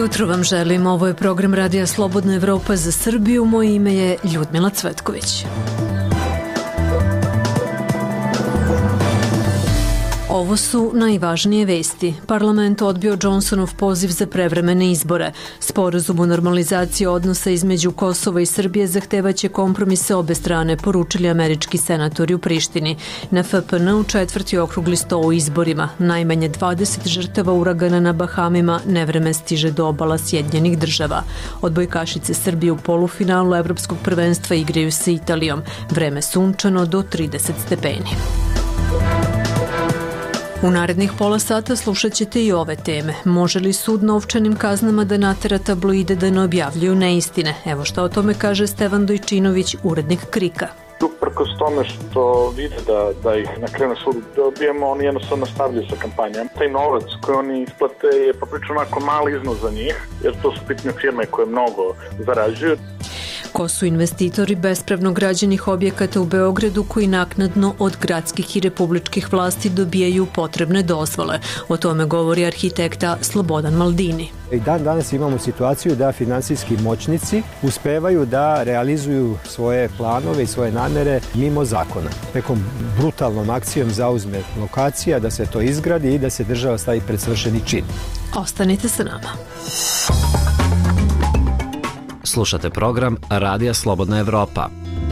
jutro vam želim. Ovo je program Radija Slobodna Evropa za Srbiju. Moje ime je Ljudmila Cvetković. Ovo su najvažnije vesti. Parlament odbio Johnsonov poziv za prevremene izbore. Sporazum o normalizaciji odnosa između Kosova i Srbije zahtevaće kompromise obe strane, poručili američki senatori u Prištini. Na FPN-u 4. okrugli sto u izborima. Najmanje 20 žrtava uragana na Bahamima, nevreme stiže do obala Sjedinjenih država. Odbojkašice Srbije u polufinalu Evropskog prvenstva igraju sa Italijom. Vreme sunčano do 30 stepeni. U narednih pola sata slušat ćete i ove teme. Može li sud novčanim kaznama da natera tabloide da ne objavljuju neistine? Evo šta o tome kaže Stevan Dojčinović, urednik Krika. Uprkos tome što vide da ih na kraju na sudu dobijemo, oni jednostavno nastavljaju sa kampanjom. Taj novac koji oni isplate je poprično onako mali iznos za njih, jer to su bitne firme koje mnogo zarađuju. Ko su investitori bespravno građenih objekata u Beogradu koji naknadno od gradskih i republičkih vlasti dobijaju potrebne dozvole? O tome govori arhitekta Slobodan Maldini. I danas imamo situaciju da finansijski moćnici uspevaju da realizuju svoje planove i svoje namere mimo zakona. Nekom brutalnom akcijom zauzme lokacija, da se to izgradi i da se država stavi pred svršeni čin. Ostanite sa nama. Slušate program Radija Slobodna Evropa.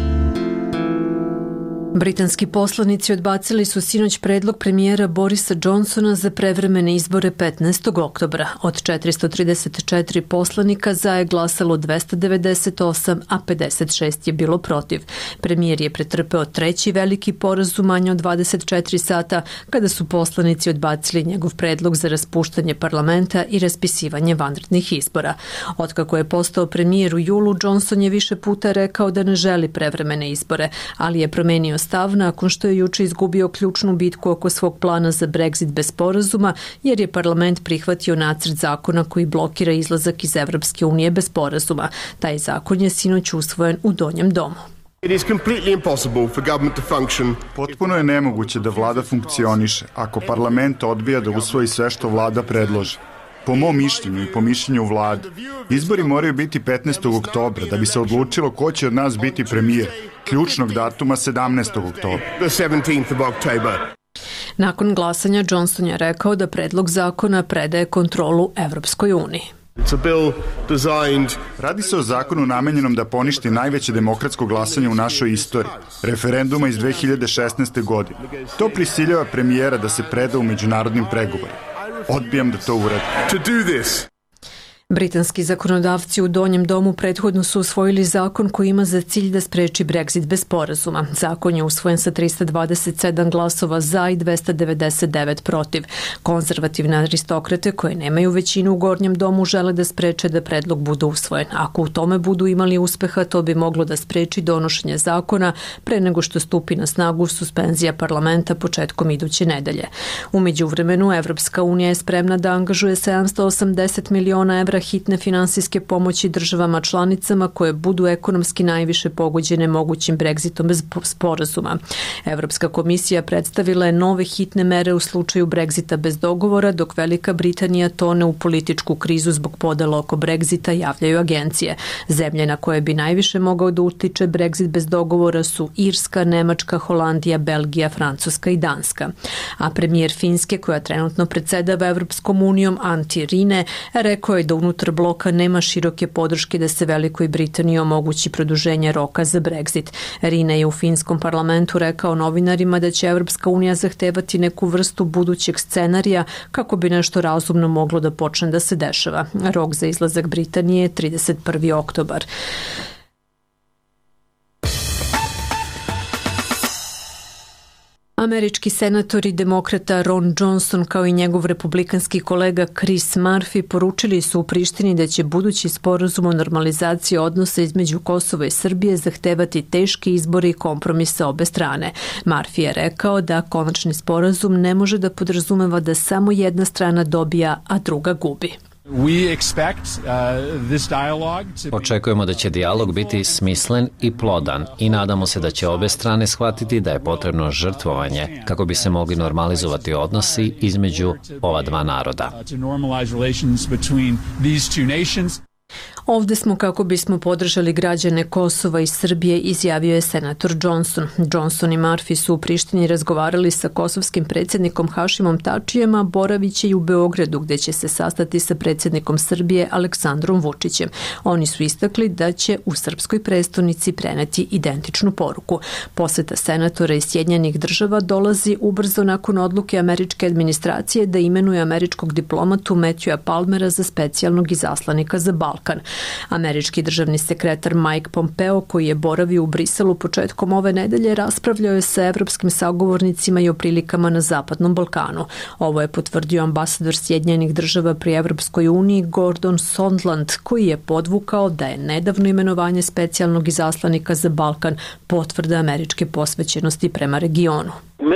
Britanski poslanici odbacili su sinoć predlog premijera Borisa Johnsona za prevremene izbore 15. oktobra. Od 434 poslanika za je glasalo 298, a 56 je bilo protiv. Premijer je pretrpeo treći veliki poraz u manje od 24 sata kada su poslanici odbacili njegov predlog za raspuštanje parlamenta i raspisivanje vanrednih izbora. Otkako je postao premijer u julu, Johnson je više puta rekao da ne želi prevremene izbore, ali je promenio stav nakon što je juče izgubio ključnu bitku oko svog plana za Brexit bez sporazuma, jer je parlament prihvatio nacrt zakona koji blokira izlazak iz Evropske unije bez sporazuma. Taj zakon je sinoć usvojen u Donjem domu. Potpuno je nemoguće da vlada funkcioniše ako parlament odbija da usvoji sve što vlada predloži. Po mom mišljenju i po mišljenju vlade, izbori moraju biti 15. oktobra da bi se odlučilo ko će od nas biti premijer, ključnog datuma 17. oktobra. Nakon glasanja Johnson je rekao da predlog zakona predaje kontrolu Evropskoj uniji. Radi se o zakonu namenjenom da poništi najveće demokratsko glasanje u našoj istoriji, referenduma iz 2016. godine. To prisiljava premijera da se preda u međunarodnim pregovorima. Odbijam da to uradim. Britanski zakonodavci u Donjem domu prethodno su usvojili zakon koji ima za cilj da spreči Brexit bez sporazuma. Zakon je usvojen sa 327 glasova za i 299 protiv. Konzervativne aristokrate koje nemaju većinu u Gornjem domu žele da spreče da predlog bude usvojen. Ako u tome budu imali uspeha, to bi moglo da spreči donošenje zakona pre nego što stupi na snagu suspenzija parlamenta početkom iduće nedelje. U međuvremenu, Evropska unija je spremna da angažuje 780 miliona evra hitne finansijske pomoći državama članicama koje budu ekonomski najviše pogođene mogućim Brexitom bez sporazuma. Evropska komisija predstavila je nove hitne mere u slučaju Brexita bez dogovora, dok Velika Britanija tone u političku krizu zbog podela oko Brexita, javljaju agencije. Zemlje na koje bi najviše mogao da utiče Brexit bez dogovora su Irska, Nemačka, Holandija, Belgija, Francuska i Danska. A premijer Finske, koja trenutno predsedava Evropskom unijom, Antti Rinne, rekao je da unutar bloka nema široke podrške da se Velikoj Britaniji omogući produženje roka za Brexit. Rinne je u finskom parlamentu rekao novinarima da će Evropska unija zahtevati neku vrstu budućeg scenarija kako bi nešto razumno moglo da počne da se dešava. Rok za izlazak Britanije je 31. oktobar. Američki senator i demokrata Ron Johnson kao i njegov republikanski kolega Chris Murphy poručili su u Prištini da će budući sporazum o normalizaciji odnosa između Kosova i Srbije zahtevati teški izbori i kompromise obe strane. Murphy je rekao da konačni sporazum ne može da podrazumeva da samo jedna strana dobija, a druga gubi. Očekujemo da će dijalog biti smislen i plodan i nadamo se da će obe strane shvatiti da je potrebno žrtvovanje kako bi se mogli normalizovati odnosi između ova dva naroda. Ovde smo kako bismo podržali građane Kosova i Srbije, izjavio je senator Johnson. Johnson i Murphy su u Prištini razgovarali sa kosovskim predsjednikom Hašimom Tačijem, a boraviće i u Beogradu gde će se sastati sa predsjednikom Srbije Aleksandrom Vučićem. Oni su istakli da će u srpskoj prestonici preneti identičnu poruku. Poseta senatora iz Sjedinjenih Država dolazi ubrzo nakon odluke američke administracije da imenuje američkog diplomatu Matthewa Palmera za specijalnog izaslanika za Balkan. Američki državni sekretar Mike Pompeo, koji je boravio u Briselu početkom ove nedelje, raspravljao je sa evropskim sagovornicima i o prilikama na Zapadnom Balkanu. Ovo je potvrdio ambasador Sjedinjenih Država pri Evropskoj uniji Gordon Sondland, koji je podvukao da je nedavno imenovanje specijalnog izaslanika za Balkan potvrda američke posvećenosti prema regionu.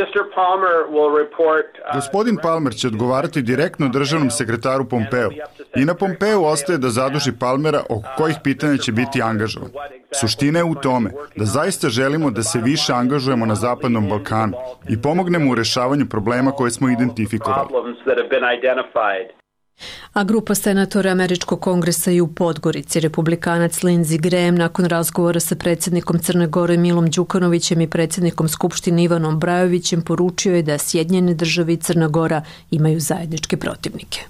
Gospodin Palmer će odgovarati direktno državnom sekretaru Pompeo i na Pompeu ostaje da zaduži Palmera oko kojih pitanja će biti angažovan. Suština je u tome da zaista želimo da se više angažujemo na Zapadnom Balkanu i pomognemo u rešavanju problema koje smo identifikovali. A grupa senatora Američkog kongresa je u Podgorici. Republikanac Lindsey Graham nakon razgovora sa predsjednikom Crne Gore Milom Đukanovićem i predsjednikom Skupštine Ivanom Brajovićem poručio je da Sjedinjene Države i Crna Gora imaju zajedničke protivnike.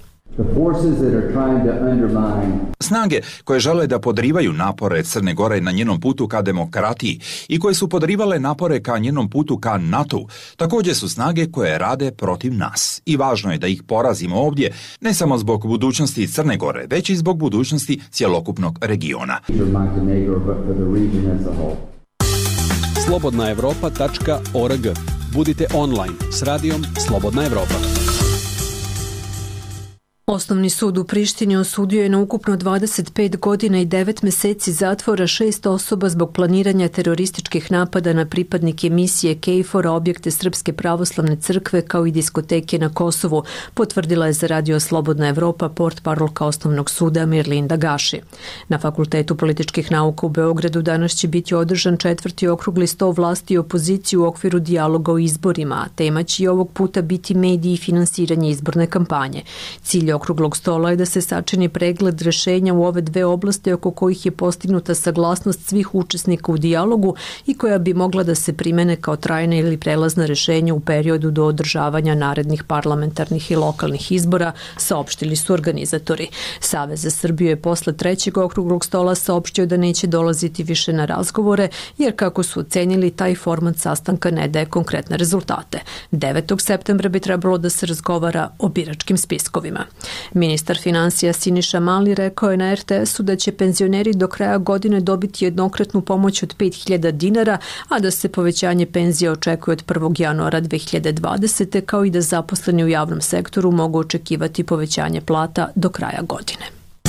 Snage koje žele da podrivaju napore Crne Gore na njenom putu ka demokratiji i koje su podrivale napore ka njenom putu ka NATO, također su snage koje rade protiv nas. I važno je da ih porazimo ovdje, ne samo zbog budućnosti Crne Gore, već i zbog budućnosti cjelokupnog regiona. slobodnaevropa.org. Budite online s radijom Slobodna Evropa. Osnovni sud u Prištini osudio je na ukupno 25 godina i 9 meseci zatvora 6 osoba zbog planiranja terorističkih napada na pripadnike misije KFOR-a, objekte Srpske pravoslavne crkve kao i diskoteke na Kosovu, potvrdila je za radio Slobodna Evropa portparolka Osnovnog suda Mirlinda Gaši. Na Fakultetu političkih nauka u Beogradu danas će biti održan 4. okrugli sto vlasti i opozicije u okviru dijaloga o izborima, a tema će i ovog puta biti mediji i finansiranje izborne kampanje. Cilj okruglog stola je da se sačini pregled rešenja u ove dve oblasti oko kojih je postignuta saglasnost svih učesnika u dijalogu i koja bi mogla da se primene kao trajna ili prelazna rešenja u periodu do održavanja narednih parlamentarnih i lokalnih izbora, saopštili su organizatori. Savez za Srbiju je posle trećeg okruglog stola saopštio da neće dolaziti više na razgovore, jer kako su ocenili, taj format sastanka ne daje konkretne rezultate. 9. septembra bi trebalo da se razgovara o biračkim spiskovima. Ministar finansija Siniša Mali rekao je na RTS-u da će penzioneri do kraja godine dobiti jednokratnu pomoć od 5.000 dinara, a da se povećanje penzija očekuje od 1. januara 2020. kao i da zaposleni u javnom sektoru mogu očekivati povećanje plata do kraja godine.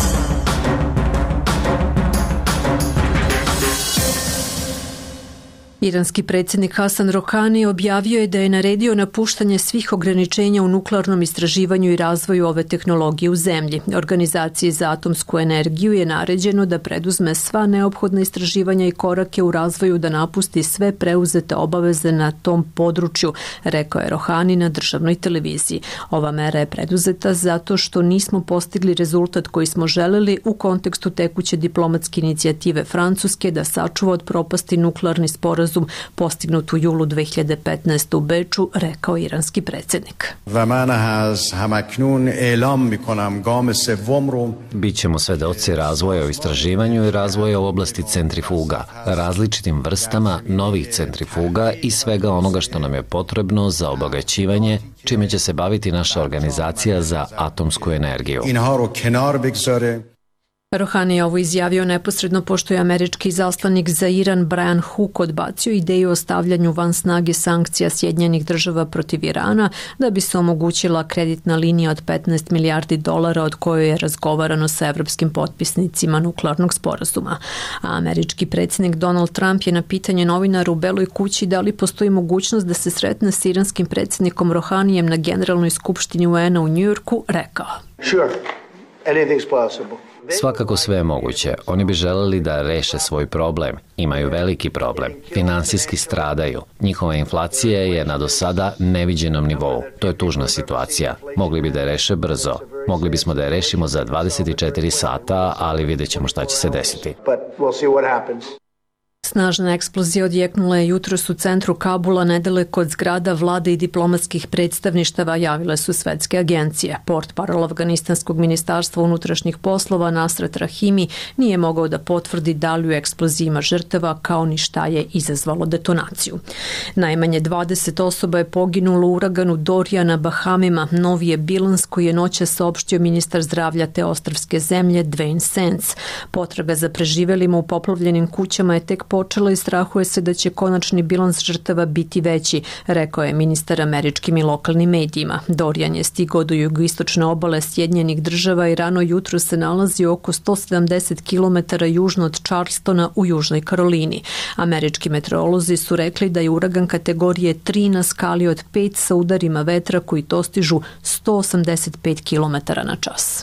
Iranski predsjednik Hasan Rohani objavio je da je naredio napuštanje svih ograničenja u nuklearnom istraživanju i razvoju ove tehnologije u zemlji. Organizaciji za atomsku energiju je naređeno da preduzme sva neophodna istraživanja i korake u razvoju, da napusti sve preuzete obaveze na tom području, rekao je Rohani na državnoj televiziji. Ova mera je preduzeta zato što nismo postigli rezultat koji smo želeli u kontekstu tekuće diplomatske inicijative Francuske da sačuva od propasti nuklearni sporazum postignut u julu 2015. u Beču, rekao iranski predsjednik. Bićemo svedoci razvoja u istraživanju i razvoja u oblasti centrifuga, različitim vrstama novih centrifuga i svega onoga što nam je potrebno za obogaćivanje, čime će se baviti naša organizacija za atomsku energiju. Rohani je ovo izjavio neposredno pošto je američki izaslanik za Iran Brian Hook odbacio ideju o stavljanju van snage sankcija Sjedinjenih Država protiv Irana da bi se omogućila kreditna linija od 15 milijardi dolara od koje je razgovarano sa evropskim potpisnicima nuklearnog sporazuma. A američki predsjednik Donald Trump je na pitanje novinara u Beloj kući da li postoji mogućnost da se sretne s iranskim predsjednikom Rohanijem na Generalnoj skupštini UN-a u Njujorku rekao. Sure. Svakako sve je moguće. Oni bi želeli da reše svoj problem. Imaju veliki problem. Finansijski stradaju. Njihova inflacija je na do sada neviđenom nivou. To je tužna situacija. Mogli bi da je reše brzo. Mogli bismo da je rešimo za 24 sata, ali vidjet ćemo šta će se desiti. Snažna eksplozija odjeknula je jutros u centru Kabula, nedaleko od zgrada vlade i diplomatskih predstavništava, javile su svetske agencije. Portparol Afganistanskog ministarstva unutrašnjih poslova Nasrat Rahimi nije mogao da potvrdi da li u eksploziji ima žrtava, kao ni šta je izazvalo detonaciju. Najmanje 20 osoba je poginulo u uraganu Dorian na Bahamima. Novi je bilans koji je noćas saopštio ministar zdravlja te ostrvske zemlje Dwayne Sands. Potraga za preživelima u poplavljenim kućama je tek počela i strahuje se da će konačni bilans žrtava biti veći, rekao je ministar američkim i lokalnim medijima. Dorian je stigao do jugoistočne obale Sjedinjenih Država i rano jutro se nalazi oko 170 km južno od Charlestona u Južnoj Karolini. Američki meteorolozi su rekli da je uragan kategorije 3 na skali od 5 sa udarima vetra koji dostižu 185 km na čas.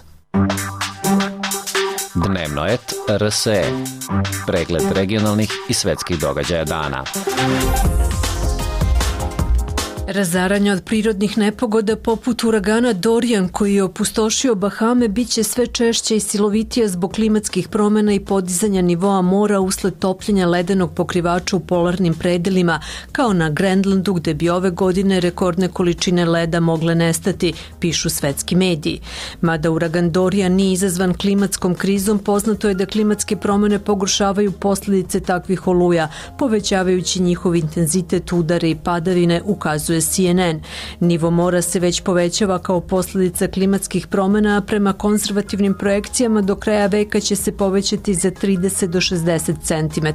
Dnevnoet RSE. Pregled regionalnih i svetskih događaja dana. Razaranja od prirodnih nepogoda poput uragana Dorian koji je opustošio Bahame biće sve češće i silovitija zbog klimatskih promjena i podizanja nivoa mora usled topljenja ledenog pokrivača u polarnim predelima, kao na Grenlandu gde bi ove godine rekordne količine leda mogle nestati, pišu svetski mediji. Mada uragan Dorian nije izazvan klimatskom krizom, poznato je da klimatske promjene pogoršavaju posljedice takvih oluja, povećavajući njihov intenzitet, udare i padavine, ukazuje CNN. Nivo mora se već povećava kao posljedica klimatskih promjena, a prema konzervativnim projekcijama do kraja veka će se povećati za 30 do 60 cm.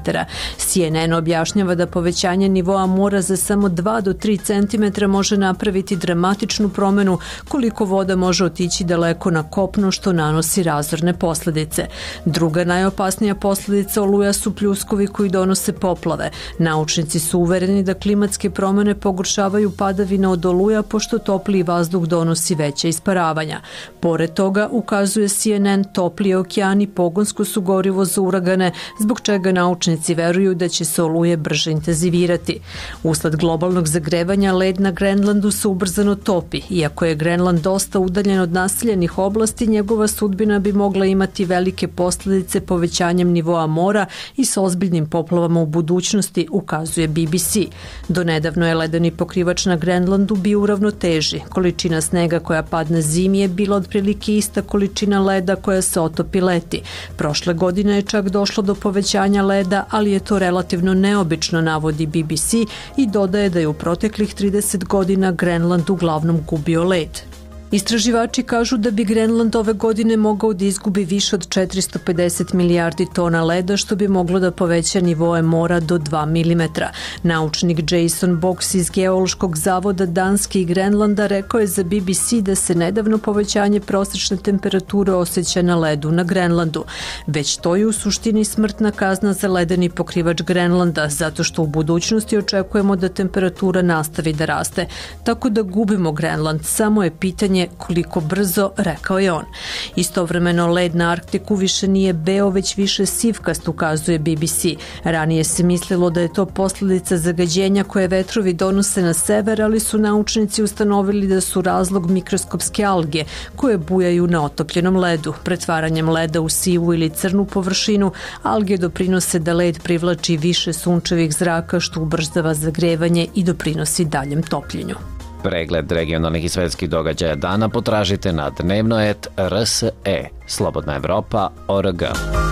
CNN objašnjava da povećanje nivoa mora za samo 2 do 3 cm može napraviti dramatičnu promjenu koliko voda može otići daleko na kopno, što nanosi razorne posljedice. Druga najopasnija posljedica oluja su pljuskovi koji donose poplave. Naučnici su uvereni da klimatske promjene pogoršavaju padavine od oluja pošto topliji vazduh donosi veća isparavanja. Pored toga, ukazuje CNN, topliji okeani pogonsko su gorivo za uragane, zbog čega naučnici veruju da će se oluje brže intenzivirati. Usled globalnog zagrevanja, led na Grenlandu se ubrzano topi. Iako je Grenland dosta udaljen od naseljenih oblasti, njegova sudbina bi mogla imati velike posljedice povećanjem nivoa mora i s ozbiljnim poplavama u budućnosti, ukazuje BBC. Donedavno je ledeni pokrivač na Grenlandu bio u ravnoteži. Količina snega koja padne zimi je bila otprilike ista količina leda koja se otopi leti. Prošle godine je čak došlo do povećanja leda, ali je to relativno neobično, navodi BBC i dodaje da je u proteklih 30 godina Grenland uglavnom gubio led. Istraživači kažu da bi Grenland ove godine mogao da izgubi više od 450 milijardi tona leda, što bi moglo da poveća nivoe mora do 2 mm. Naučnik Jason Box iz Geološkog zavoda Danske i Grenlanda rekao je za BBC da se nedavno povećanje prosječne temperature osjeća na ledu na Grenlandu. Već to je u suštini smrtna kazna za ledeni pokrivač Grenlanda, zato što u budućnosti očekujemo da temperatura nastavi da raste. Tako da gubimo Grenland, samo je pitanje koliko brzo, rekao je on. Istovremeno led na Arktiku više nije beo, već više sivkast, ukazuje BBC. Ranije se mislilo da je to posljedica zagađenja koje vetrovi donose na sever, ali su naučnici ustanovili da su razlog mikroskopske alge koje bujaju na otopljenom ledu. Pretvaranjem leda u sivu ili crnu površinu, alge doprinose da led privlači više sunčevih zraka, što ubrzava zagrevanje i doprinosi daljem topljenju. Pregled regionalnih i svetskih događaja dana potražite na Dnevnoet RSE, Slobodna Evropa.org.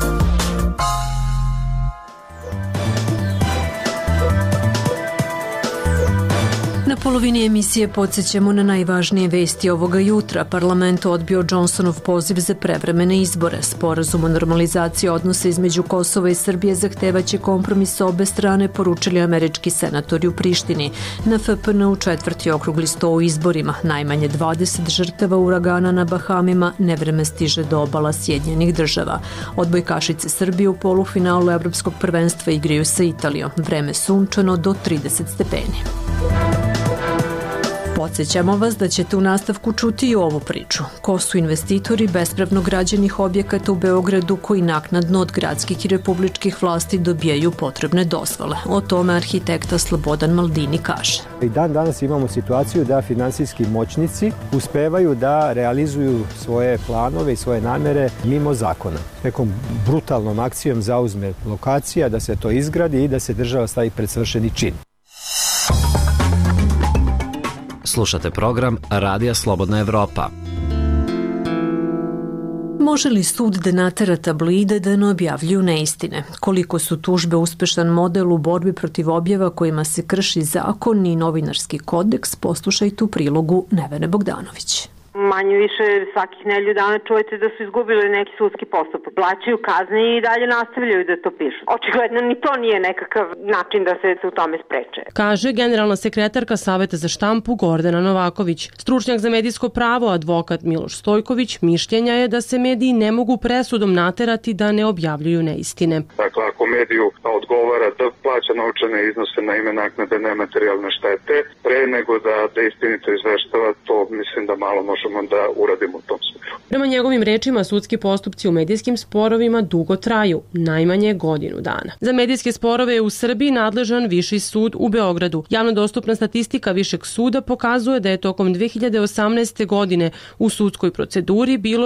Na polovini emisije podsjećamo na najvažnije vesti ovoga jutra. Parlament odbio Johnsonov poziv za prevremene izbore. Sporazum o normalizaciji odnosa između Kosova i Srbije zahtevaće kompromis obe strane, poručili američki senatori u Prištini. Na FPN u 4. okrugli sto u izborima. Najmanje 20 žrtava uragana na Bahamima, nevreme stiže do obala Sjedinjenih Država. Odbojkašice Srbije u polufinalu Evropskog prvenstva igraju sa Italijom. Vreme sunčano do 30 stepeni. Podsjećamo vas da ćete u nastavku čuti i ovu priču. Ko su investitori bespravno građenih objekata u Beogradu koji naknadno od gradskih i republičkih vlasti dobijaju potrebne dozvole? O tome arhitekta Slobodan Maldini kaže. I dan danas imamo situaciju da finansijski moćnici uspevaju da realizuju svoje planove i svoje namere mimo zakona. Nekom brutalnom akcijom zauzme lokacija, da se to izgradi i da se država stavi pred svršeni čin. Slušate program Radija Slobodna Evropa. Može li sud da natera tabloide da ne objavljuju neistine? Koliko su tužbe uspešan model u borbi protiv objava kojima se krši zakon i novinarski kodeks, poslušajte u prilogu Nevene Bogdanović. Manje više svakih nedelju dana čujete da su izgubili neki sudski postupak. Plaćaju kazne i dalje nastavljaju da to pišu. Očigledno ni to nije nekakav način da se u tome spreče. Kaže generalna sekretarka Saveta za štampu Gordana Novaković. Stručnjak za medijsko pravo, advokat Miloš Stojković, mišljenja je da se mediji ne mogu presudom naterati da ne objavljuju neistine. Dakle, ako mediju odgovara da plaća novčane iznose na ime naknade nematerijalne štete, pre nego da istinito izveštava, to mislim da malo možemo da uradimo u tom smislu. Prema njegovim rečima, sudski postupci u medijskim sporovima dugo traju, najmanje godinu dana. Za medijske sporove je u Srbiji nadležan Viši sud u Beogradu. Javno dostupna statistika Višeg suda pokazuje da je tokom 2018. godine u sudskoj proceduri bilo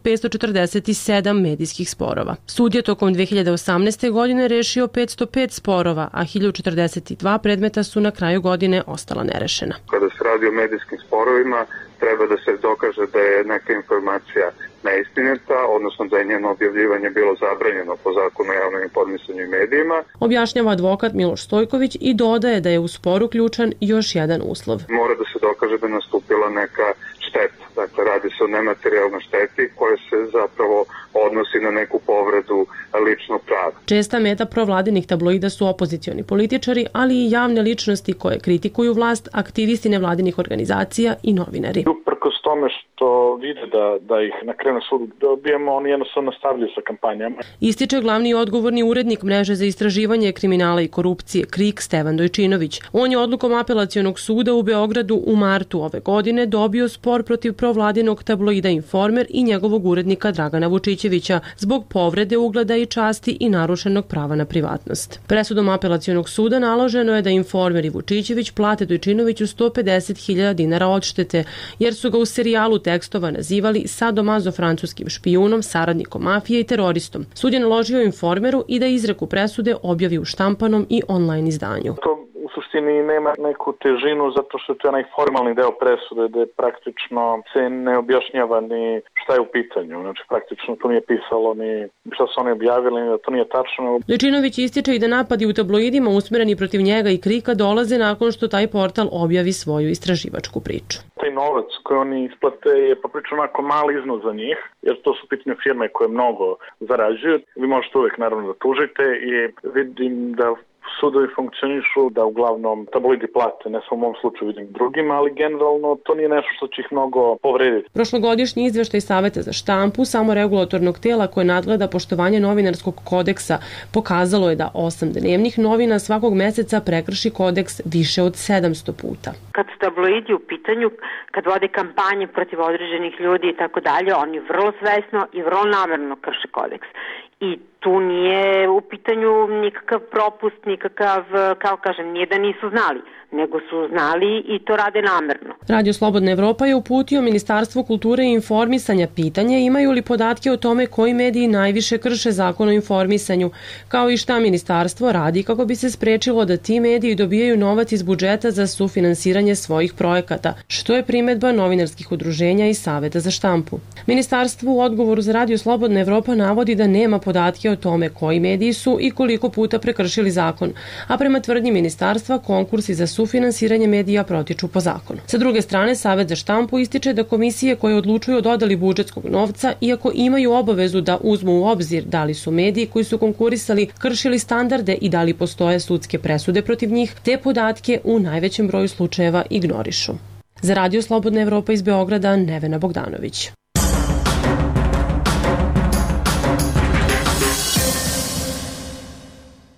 1547 medijskih sporova. Sud je tokom 2018. godine rešio 505 sporova, a 1042 predmeta su na kraju godine ostala nerešena. Kada se radi o medijskim sporovima, treba da se dokaže da je neka informacija neistinita, odnosno da je njeno objavljivanje bilo zabranjeno po zakonu o javnom informisanju i medijima. Objašnjava advokat Miloš Stojković i dodaje da je u sporu ključan još jedan uslov. Mora da se dokaže da je nastupila neka šteta. Dakle, radi se o nematerijalnoj šteti koja se zapravo odnosi na neku povredu ličnog prava. Česta meta provladinih tabloida su opozicioni političari, ali i javne ličnosti koje kritikuju vlast, aktivisti nevladinih organizacija i novinari. Uprkos tome što vide da ih na kraju na sudu dobijemo, oni jednostavno nastavljaju sa kampanjama. Ističe glavni odgovorni urednik mreže za istraživanje kriminala i korupcije KRIK Stevan Dojčinović. On je odlukom apelacionog suda u Beogradu u martu ove godine dobio spor protiv provladinog tabloida Informer i njegovog urednika Dragana Vučićevića zbog povrede ugleda i časti i narušenog prava na privatnost. Presudom apelacionog suda naloženo je da Informer i Vučićević plate Dojčinoviću 150.000 dinara odštete, jer su ga u serijalu tekstova nazivali sadomazo francuskim špijunom, saradnikom mafije i teroristom. Sud je naložio Informeru i da izreku presude objavi u štampanom i online izdanju. U suštini nema neku težinu zato što je to onaj formalni deo presude gde praktično se ne objašnjava ni šta je u pitanju. Znači praktično to nije pisalo ni šta su oni objavili, da to nije tačno. Dojčinović ističe i da napadi u tabloidima usmereni protiv njega i KRIK-a dolaze nakon što taj portal objavi svoju istraživačku priču. Taj novac koji oni isplate je poprično onako mali iznos za njih, jer to su pitanje firme koje mnogo zarađuju. Vi možete uvek naravno da tužite i vidim da sudovi funkcionišu, da uglavnom tabloidi plate, ne samo u mom slučaju, vidim drugima, ali generalno to nije nešto što će ih mnogo povrediti. Prošlogodišnji izveštaj Saveta za štampu, samoregulatornog tela koje nadgleda poštovanje novinarskog kodeksa, pokazalo je da 8 dnevnih novina svakog meseca prekrši kodeks više od 700 puta. Kad su tabloidi u pitanju, kad vode kampanje protiv određenih ljudi i tako dalje, oni vrlo svesno i vrlo namerno krše kodeks. I tu nije u pitanju nikakav propust, nikakav, kao kažem, nije da nisu znali, nego su znali i to rade namerno. Radio Slobodna Evropa je uputio Ministarstvu kulture i informisanja pitanje imaju li podatke o tome koji mediji najviše krše zakon o informisanju, kao i šta ministarstvo radi kako bi se sprečilo da ti mediji dobijaju novac iz budžeta za sufinansiranje svojih projekata, što je primedba novinarskih udruženja i Saveta za štampu. Ministarstvo u odgovoru za Radio Slobodna Evropa navodi da nema podatke o tome koji mediji su i koliko puta prekršili zakon, a prema tvrdnji ministarstva konkursi za sufinansiranje medija protiču po zakonu. Sa druge strane, Savet za štampu ističe da komisije koje odlučuju o dodali budžetskog novca, iako imaju obavezu da uzmu u obzir da li su mediji koji su konkurisali kršili standarde i da li postoje sudske presude protiv njih, te podatke u najvećem broju slučajeva ignorišu. Za Radio Slobodna Evropa iz Beograda, Nevena Bogdanović.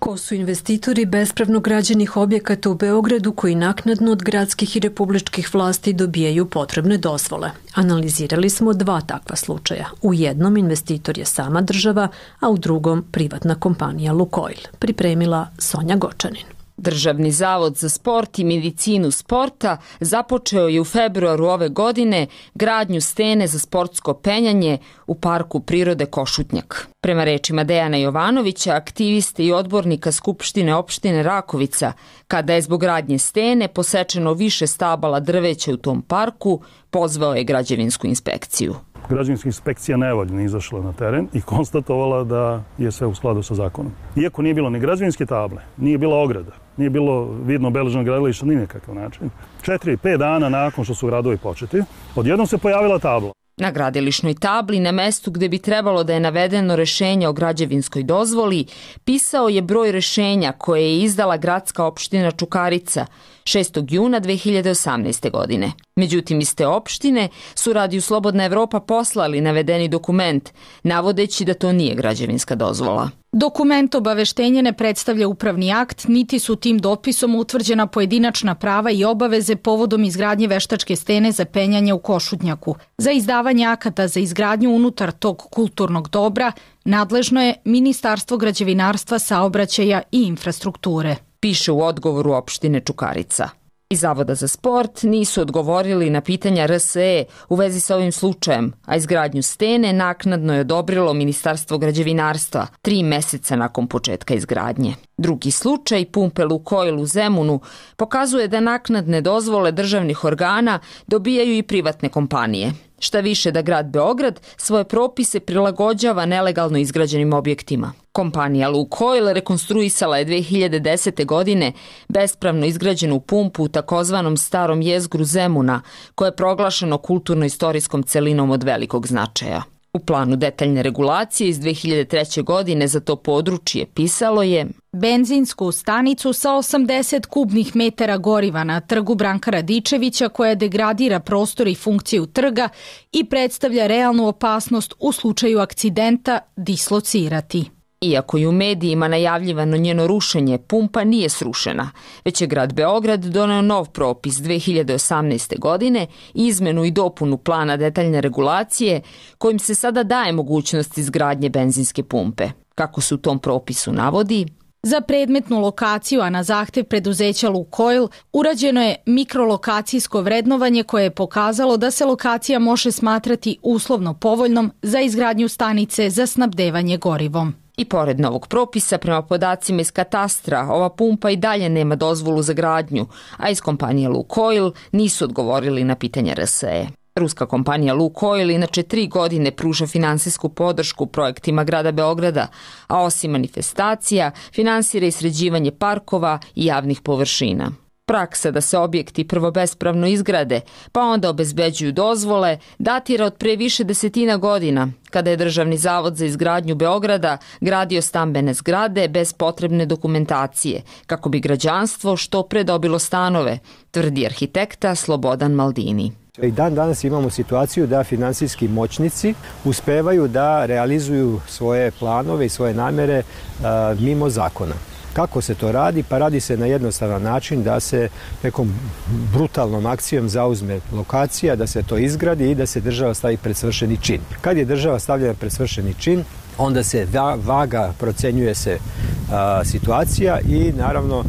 Ko su investitori bespravno građenih objekata u Beogradu koji naknadno od gradskih i republičkih vlasti dobijaju potrebne dozvole? Analizirali smo 2 takva slučaja. U jednom investitor je sama država, a u drugom privatna kompanija Lukoil. Pripremila Sonja Gočanin. Državni zavod za sport i medicinu sporta započeo je u februaru ove godine gradnju stene za sportsko penjanje u Parku prirode Košutnjak. Prema rečima Dejana Jovanovića, aktiviste i odbornika Skupštine opštine Rakovica, kada je zbog gradnje stene posečeno više stabala drveća u tom parku, pozvao je građevinsku inspekciju. Građevinska inspekcija nevoljno izašla na teren i konstatovala da je sve u skladu sa zakonom. Iako nije bilo ni građevinske table, nije bila ograda, nije bilo vidno obeleženo gradilište ni nekakav način. 4-5 dana nakon što su radovi početi, odjednom se pojavila tabla. Na gradilišnoj tabli, na mestu gde bi trebalo da je navedeno rešenje o građevinskoj dozvoli, pisao je broj rešenja koje je izdala gradska opština Čukarica 6. juna 2018. godine. Međutim, iz te opštine su Radiju Slobodna Evropa poslali navedeni dokument, navodeći da to nije građevinska dozvola. Dokument obaveštenja ne predstavlja upravni akt, niti su tim dopisom utvrđena pojedinačna prava i obaveze povodom izgradnje veštačke stene za penjanje u Košutnjaku. Za izdavanje akata za izgradnju unutar tog kulturnog dobra nadležno je Ministarstvo građevinarstva, saobraćaja i infrastrukture. Piše u odgovoru opštine Čukarica. Iz Zavoda za sport nisu odgovorili na pitanja RSE u vezi sa ovim slučajem, a izgradnju stene naknadno je odobrilo Ministarstvo građevinarstva 3 meseca nakon početka izgradnje. Drugi slučaj, pumpe Lukoil u Zemunu, pokazuje da naknadne dozvole državnih organa dobijaju i privatne kompanije. Šta više da grad Beograd svoje propise prilagođava nelegalno izgrađenim objektima. Kompanija Lukoil rekonstruisala je 2010. godine bespravno izgrađenu pumpu u takozvanom starom jezgru Zemuna, koje je proglašeno kulturno-istorijskom celinom od velikog značaja. U planu detaljne regulacije iz 2003. godine za to područje pisalo je: benzinsku stanicu sa 80 kubnih metara goriva na trgu Branka Radičevića koja degradira prostor i funkciju trga i predstavlja realnu opasnost u slučaju akcidenta dislocirati. Iako je u medijima najavljivano njeno rušenje, pumpa nije srušena, već je grad Beograd doneo nov propis 2018. godine, izmenu i dopunu plana detaljne regulacije, kojim se sada daje mogućnost izgradnje benzinske pumpe. Kako se u tom propisu navodi, za predmetnu lokaciju, a na zahtev preduzeća Lukoil, urađeno je mikrolokacijsko vrednovanje koje je pokazalo da se lokacija može smatrati uslovno povoljnom za izgradnju stanice za snabdevanje gorivom. I pored novog propisa, prema podacima iz katastra, ova pumpa i dalje nema dozvolu za gradnju, a iz kompanije Lukoil nisu odgovorili na pitanje RSE. Ruska kompanija Lukoil inače 3 godine pruža finansijsku podršku projektima grada Beograda, a osim manifestacija, finansira i sređivanje parkova i javnih površina. Praksa da se objekti prvo bespravno izgrade, pa onda obezbeđuju dozvole, datira od pre više desetina godina, kada je Državni zavod za izgradnju Beograda gradio stambene zgrade bez potrebne dokumentacije, kako bi građanstvo što pre dobilo stanove, tvrdi arhitekta Slobodan Maldini. I dan danas imamo situaciju da finansijski moćnici uspevaju da realizuju svoje planove i svoje namere mimo zakona. Kako se to radi? Pa radi se na jednostavan način da se nekom brutalnom akcijom zauzme lokacija, da se to izgradi i da se država stavi pred svršeni čin. Kad je država stavljena pred svršeni čin, onda se vaga, procenjuje se situacija i naravno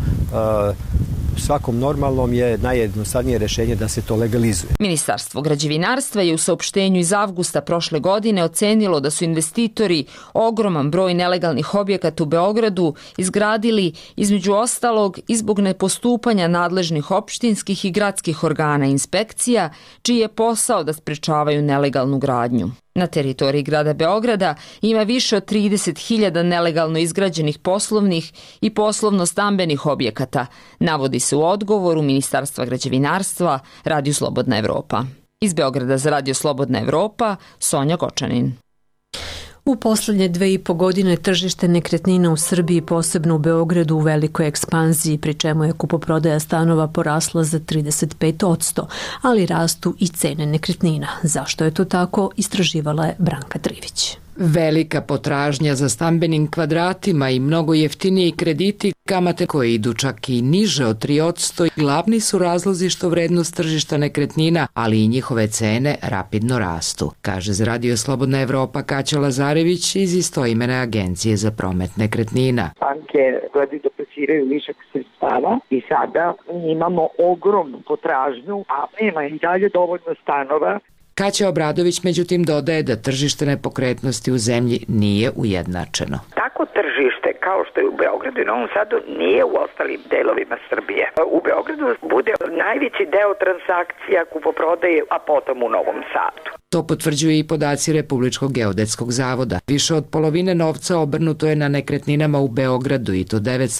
svakom normalnom je najjednostavnije rešenje da se to legalizuje. Ministarstvo građevinarstva je u saopštenju iz avgusta prošle godine ocenilo da su investitori ogroman broj nelegalnih objekata u Beogradu izgradili između ostalog i zbog nepostupanja nadležnih opštinskih i gradskih organa inspekcija, čiji je posao da sprečavaju nelegalnu gradnju. Na teritoriji grada Beograda ima više od 30.000 nelegalno izgrađenih poslovnih i poslovno-stambenih objekata, navodi se u odgovoru Ministarstva građevinarstva Radiju Slobodna Evropa. Iz Beograda za Radio Slobodna Evropa, Sonja Gočanin. U poslednje 2,5 godine tržište nekretnina u Srbiji, posebno u Beogradu, u velikoj ekspanziji, pri čemu je kupoprodaja stanova porasla za 35%, ali rastu i cene nekretnina. Zašto je to tako, istraživala je Branka Trivić. Velika potražnja za stambenim kvadratima i mnogo jeftiniji krediti, kamate koje idu čak i niže od 3%, glavni su razlozi što vrednost tržišta nekretnina, ali i njihove cene rapidno rastu, kaže za Radio Slobodna Evropa Kaća Lazarević iz istoimene agencije za promet nekretnina. Banke gledaju da plasiraju višak sredstava i sada imamo ogromnu potražnju, a nema i dalje dovoljno stanova. Kaća Obradović međutim dodaje da tržište nepokretnosti u zemlji nije ujednačeno. Tako tržište kao što je u Beogradu i Novom Sadu nije u ostalim delovima Srbije. U Beogradu bude najveći deo transakcija kupoprodaje, a potom u Novom Sadu. To potvrđuju i podaci Republičkog geodetskog zavoda. Više od polovine novca obrnuto je na nekretninama u Beogradu i to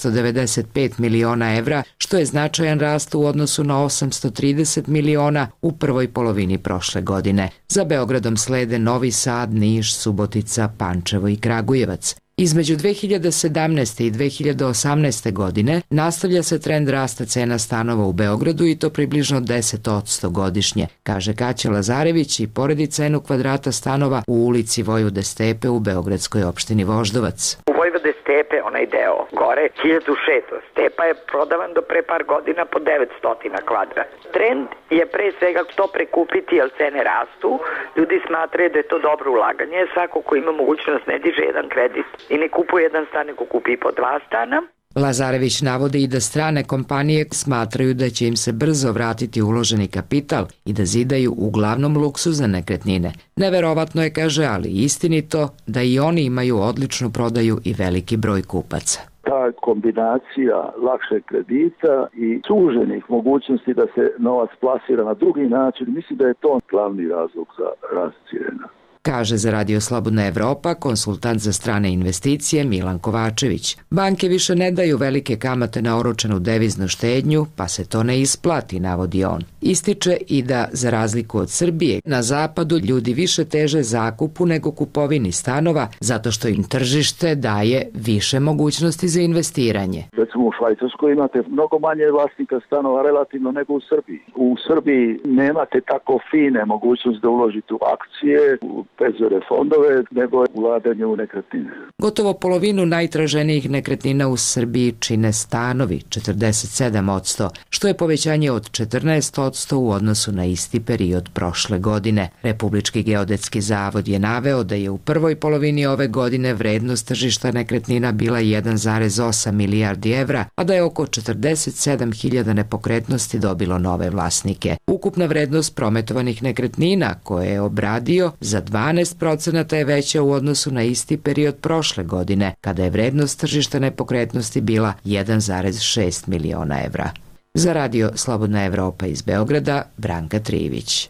995 miliona evra, što je značajan rast u odnosu na 830 miliona u prvoj polovini prošle godine. Za Beogradom slede Novi Sad, Niš, Subotica, Pančevo i Kragujevac. Između 2017. i 2018. godine nastavlja se trend rasta cena stanova u Beogradu i to približno 10% godišnje, kaže Kaća Lazarević i poredi cenu kvadrata stanova u ulici Vojvode Stepe u beogradskoj opštini Voždovac. U Vojvode Stepe, onaj deo gore, 1600. Stepa je prodavan do pre par godina po 900 kvadra. Trend je pre svega to prekupiti, jer cene rastu. Ljudi smatraju da je to dobro ulaganje. Svako ko ima mogućnost ne diže jedan kredit i ne kupuje jedan stan, nego kupi po 2 stana. Lazarević navodi i da strane kompanije smatraju da će im se brzo vratiti uloženi kapital i da zidaju uglavnom luksuzne nekretnine. Neverovatno je, kaže, ali istinito da i oni imaju odličnu prodaju i veliki broj kupaca. Ta kombinacija lakšeg kredita i suženih mogućnosti da se novac plasira na drugi način, mislim da je to glavni razlog za rast cijena. Kaže za Radio Slobodna Evropa konsultant za strane investicije Milan Kovačević. Banke više ne daju velike kamate na oročenu deviznu štednju, pa se to ne isplati, navodi on. Ističe i da, za razliku od Srbije, na zapadu ljudi više teže zakupu nego kupovini stanova, zato što im tržište daje više mogućnosti za investiranje. Recimo u Švajcarskoj imate mnogo manje vlasnika stanova relativno nego u Srbiji. U Srbiji nemate tako fine mogućnosti da uložite u akcije, u penzijske fondove, nego ulaganje u nekretnine. Gotovo polovinu najtraženijih nekretnina u Srbiji čine stanovi, 47%, što je povećanje od 14% u odnosu na isti period prošle godine. Republički geodetski zavod je naveo da je u prvoj polovini ove godine vrednost tržišta nekretnina bila 1,8 milijardi evra, a da je oko 47.000 nepokretnosti dobilo nove vlasnike. Ukupna vrednost prometovanih nekretnina koje je obradio za 12% je veća u odnosu na isti period prošle godine, kada je vrednost tržišta nepokretnosti bila 1,6 miliona evra. Za Radio Slobodna Evropa iz Beograda, Branka Trivić.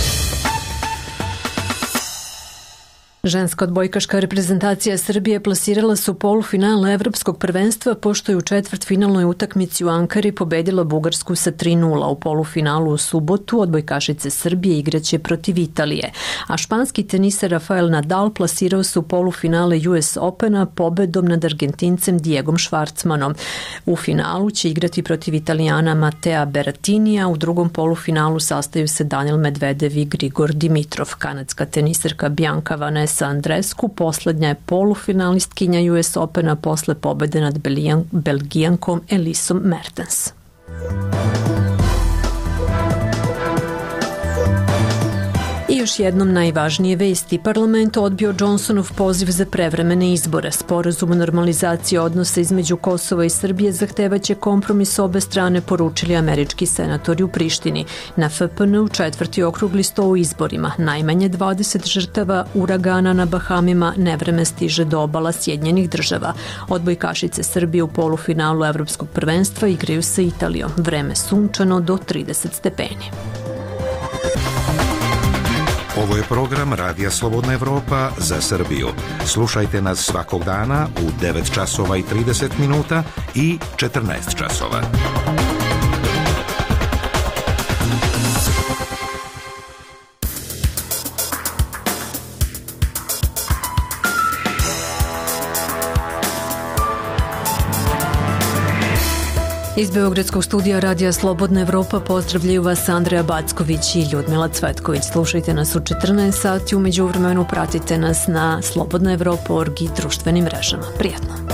Ženska odbojkaška reprezentacija Srbije plasirala su polufinale Evropskog prvenstva pošto je u četvrtfinalnoj utakmici u Ankari pobedila Bugarsku sa 3:0. U polufinalu u subotu odbojkašice Srbije igraće protiv Italije, a španski teniser Rafael Nadal plasirao se u polufinale US Opena pobedom nad Argentincem Diegom Švarcmanom. U finalu će igrati protiv Italijana Matea Berrettinija, u drugom polufinalu sastaju se Daniel Medvedev i Grigor Dimitrov. Kanadska teniserka Bianca Vanessa Andrescu poslednja je polufinalistkinja US Opena posle pobede nad Belgijankom Elisom Mertens. I još jednom najvažnije vesti. Parlament odbio Johnsonov poziv za prevremene izbore. Sporazum o normalizaciji odnosa između Kosova i Srbije zahtevaće kompromis obe strane, poručili američki senatori u Prištini. Na FPN-u 4. okrugli sto u izborima. Najmanje 20 žrtava uragana na Bahamima, nevreme stiže do obala Sjedinjenih država. Odbojkašice Srbije u polufinalu Evropskog prvenstva igraju sa Italijom. Vreme sunčano do 30 stepeni. Ovo je program Radija Slobodna Evropa za Srbiju. Slušajte nas svakog dana u 9 časova i 30 minuta i 14 časova. Iz Beogradskog studija Radija Slobodna Evropa pozdravljaju vas Andreja Backović i Ljudmila Cvetković. Slušajte nas u 14 sati, u međuvremenu pratite nas na slobodnaevropa.org i društvenim mrežama. Prijatno!